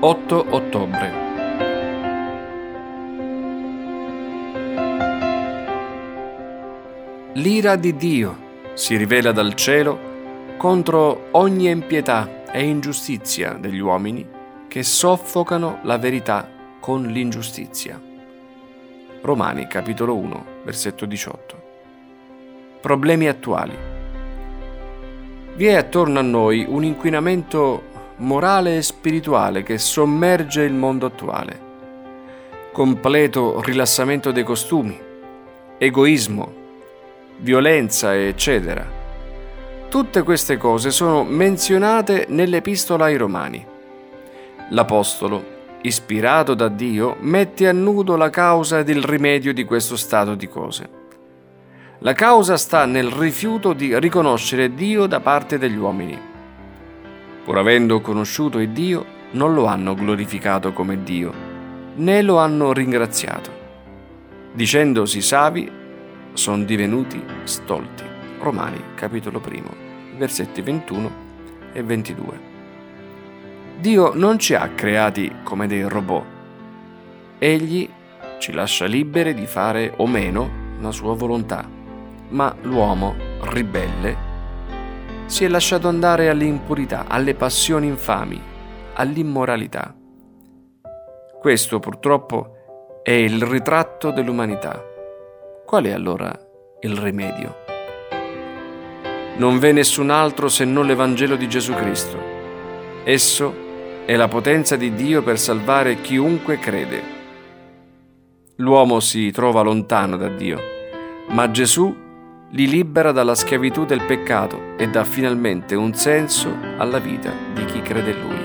8 ottobre. L'ira di Dio si rivela dal cielo contro ogni impietà e ingiustizia degli uomini che soffocano la verità con l'ingiustizia. Romani capitolo 1, versetto 18. Problemi attuali. Vi è attorno a noi un inquinamento morale e spirituale che sommerge il mondo attuale. Completo rilassamento dei costumi, egoismo, violenza, eccetera. Tutte queste cose sono menzionate nell'Epistola ai Romani. L'Apostolo, ispirato da Dio, mette a nudo la causa ed il rimedio di questo stato di cose. La causa sta nel rifiuto di riconoscere Dio da parte degli uomini. Pur avendo conosciuto il Dio, non lo hanno glorificato come Dio, né lo hanno ringraziato. Dicendosi savi, sono divenuti stolti. Romani, capitolo 1, versetti 21 e 22. Dio non ci ha creati come dei robot. Egli ci lascia liberi di fare o meno la sua volontà, ma l'uomo, ribelle, si è lasciato andare all'impurità, alle passioni infami, all'immoralità. Questo purtroppo è il ritratto dell'umanità. Qual è allora il rimedio? Non v'è nessun altro se non l'Evangelo di Gesù Cristo. Esso è la potenza di Dio per salvare chiunque crede. L'uomo si trova lontano da Dio, ma Gesù li libera dalla schiavitù del peccato e dà finalmente un senso alla vita di chi crede in Lui.